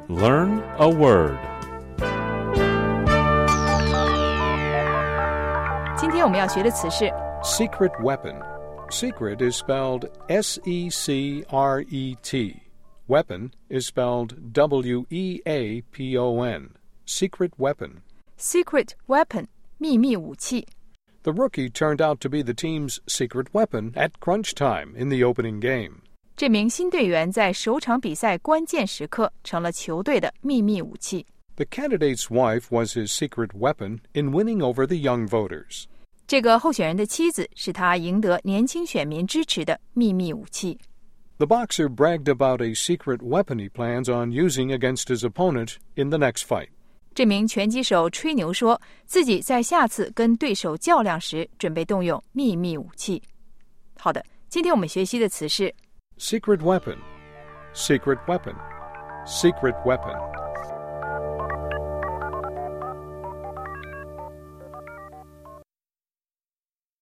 Learn a word. 今天我们要学的词是 Secret weapon. Secret is spelled S-E-C-R-E-T. Weapon is spelled W-E-A-P-O-N. Secret weapon. secret weapon 秘密武器。 The rookie turned out to be the team's secret weapon at crunch time in the opening game. 这名新队员在首场比赛关键时刻成了球队的秘密武器。 The candidate's wife was his secret weapon in winning over the young voters. 这个候选人的妻子是他赢得年轻选民支持的秘密武器。 The boxer bragged about a secret weapon he plans on using against his opponent in the next fight. 这名拳击手吹牛说自己在下次跟对手较量时准备动用秘密武器。好的，今天我们学习的词是 Secret weapon. Secret weapon. Secret weapon.